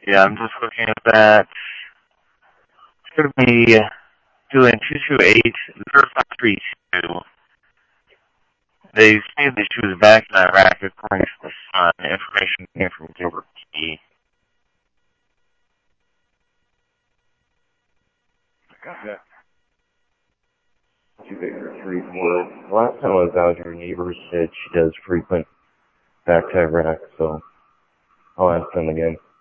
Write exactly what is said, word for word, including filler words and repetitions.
Yeah, I'm just looking at that. It's going to be doing two two eight, zero five three two. They say that she was back in Iraq according to the Sun. Information came from Gilbert Key. Yeah. two Victor three four. Last time I was out here, neighbors said she does frequent back to Iraq, so I'll ask them again.